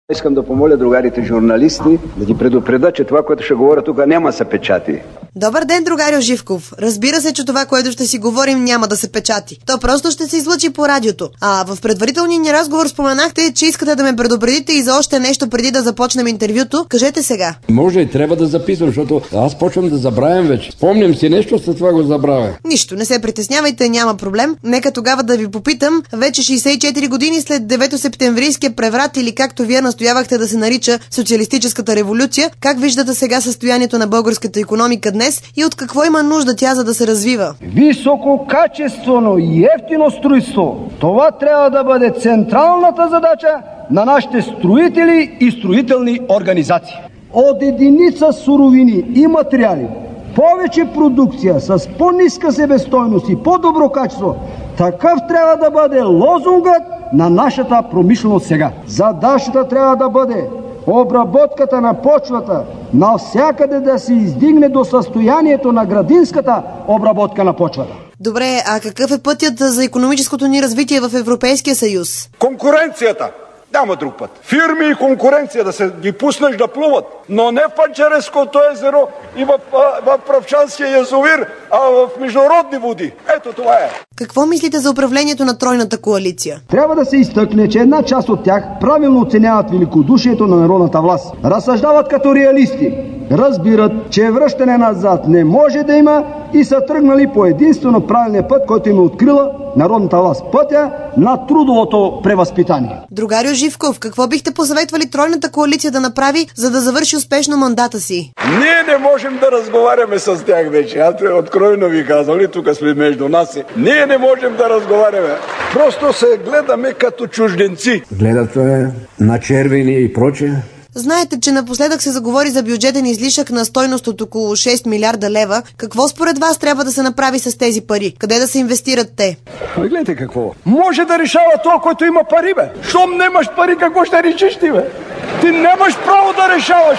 Искам да помоля другарите журналисти да ги предупредят, че това, което ще говоря тук, няма да се печати. Добър ден, другарю Живков. Разбира се, че това, което ще си говорим, няма да се печати. То просто ще се излъчи по радиото. А в предварителния ни разговор споменахте, че искате да ме предупредите и за още нещо преди да започнем интервюто. Кажете сега. Може и трябва да записвам, защото аз почвам да забравям вече. Спомням си нещо, след това го забравя. Нищо, не се притеснявайте, няма проблем. Нека тогава да ви попитам, вече 64 години след 9 септемврийския преврат или както вие настоявахте да се нарича социалистическата революция, как виждате сега състоянието на българската икономика днес и от какво има нужда тя, за да се развива? Висококачествено и ефтино строителство. Това трябва да бъде централната задача на нашите строители и строителни организации. От единица суровини и материали, повече продукция с по-ниска себестойност и по-добро качество, такъв трябва да бъде лозунгът на нашата промишленост сега. Задачата трябва да бъде обработката на почвата навсякъде да се издигне до състоянието на градинската обработка на почвата. Добре, а какъв е пътят за икономическото ни развитие в Европейския съюз? Конкуренцията. Няма друг път. Фирми и конкуренция да се ги пуснеш да плуват, но не в Панчареското езеро и в Правчанския язовир, а в международни води. Ето това е. Какво мислите за управлението на тройната коалиция? Трябва да се изтъкне, че една част от тях правилно оценяват великодушието на народната власт. Разсъждават като реалисти. Разбират, че връщане назад не може да има и са тръгнали по единствено правилния път, който им е открила народната власт. Пътя на трудовото превъзпитание. Другарю Живков, какво бихте посъветвали тройната коалиция да направи, за да завърши успешно мандата си? Ние не можем да разговаряме с тях вече. Аз откровено ви казвам, ли тук сме между нас. Ние не можем да разговаряме. Просто се гледаме като чужденци. Гледате на червени и прочее. Знаете, че напоследък се заговори за бюджетен излишък на стойност от около 6 милиарда лева. Какво според вас трябва да се направи с тези пари? Къде да се инвестират те? Гледайте какво. Може да решава това, който има пари, бе. Щом нямаш пари, какво ще решиш ти, бе? Ти нямаш право да решаваш.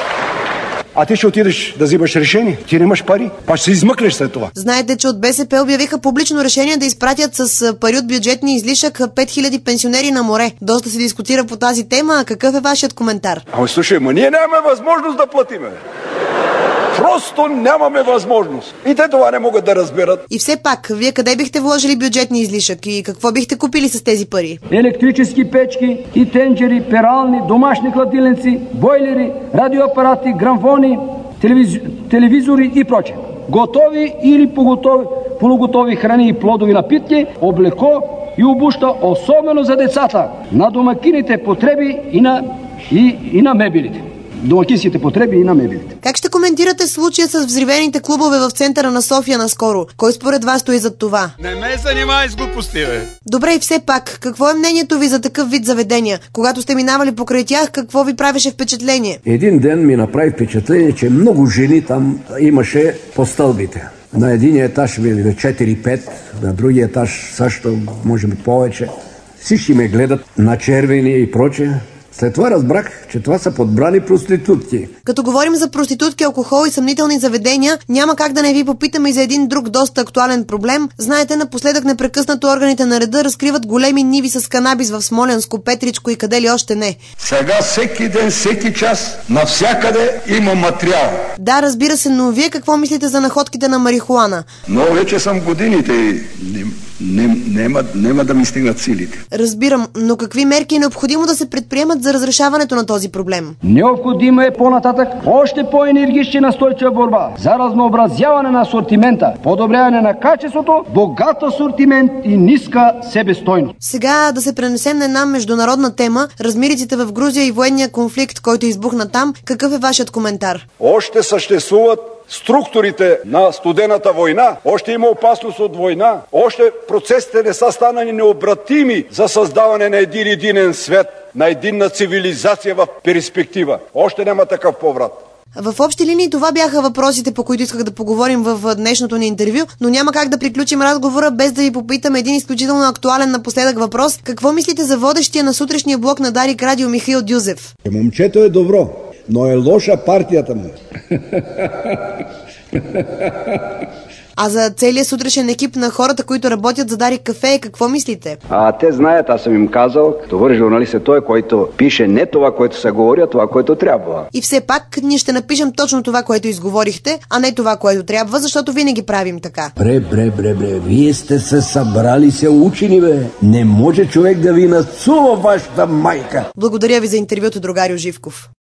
А ти ще отидеш да взимаш решение. Ти нямаш пари. Па ще се измъкнеш след това. Знаете, че от БСП обявиха публично решение да изпратят с пари от бюджетния излишък 5000 пенсионери на море. Доста се дискутира по тази тема. Какъв е вашият коментар? Ама слушай, ние нямаме възможност да платиме. Просто нямаме възможност. И те това не могат да разберат. И все пак, вие къде бихте вложили бюджетния излишък и какво бихте купили с тези пари? Електрически печки и тенджери, перални, домашни хладилници, бойлери, радиоапарати, грамфони, телевизори и прочее. Готови или полуготови храни и плодови напитки, облекло и обуща, особено за децата, на домакините потреби и на мебелите. Домакинските потреби и на мебелите. Как ще коментирате случая с взривените клубове в центъра на София наскоро? Кой според вас стои зад това? Не ме занимай с глупости, бе. Добре, и все пак, какво е мнението ви за такъв вид заведения? Когато сте минавали покрай тях, какво ви правеше впечатление? Един ден ми направи впечатление, че много жени там имаше по стълбите. На единия етаж били 4-5, на другия етаж също, може би повече. Всички ме гледат на червени и прочее. След това разбрах, че това са подбрани проститутки. Като говорим за проститутки, алкохол и съмнителни заведения, няма как да не ви попитаме и за един друг доста актуален проблем. Знаете, напоследък непрекъснато органите на реда разкриват големи ниви с канабис в Смолянско, Петричко и къде ли още не. Сега всеки ден, всеки час, навсякъде има материал. Да, разбира се, но вие какво мислите за находките на марихуана? Но вече съм годините и няма да ми стигнат силите. Разбирам, но какви мерки е необходимо да се предприемат за разрешаването на този проблем? Необходимо е по-нататък още по-енергична настойчива борба за разнообразяване на асортимента, подобряване на качеството, богат асортимент и ниска себестойност. Сега да се пренесем на една международна тема, размириците в Грузия и военния конфликт, който избухна там. Какъв е вашият коментар? Още съществуват структурите на студената война, още има опасност от война, още процесите не са станали необратими за създаване на един единен свет, на единна цивилизация в перспектива. Още няма такъв поврат. В общи линии това бяха въпросите, по които исках да поговорим в днешното ни интервю, но няма как да приключим разговора без да ви попитам един изключително актуален напоследък въпрос. Какво мислите за водещия на сутрешния блок на Дарик Радио Михаил Дюзев? Момчето е добро, но е лоша партията му. А за целият сутрешен екип на хората, които работят за Дарик кафе, какво мислите? Те знаят, аз съм им казал, добър журналист е той, който пише не това, което се говори, а това, което трябва. И все пак ние ще напишем точно това, което изговорихте, а не това, което трябва, защото винаги правим така. Бре, вие сте се събрали се учени, бе. Не може човек да ви нацува вашата майка. Благодаря ви за интервюто, другарю Живков.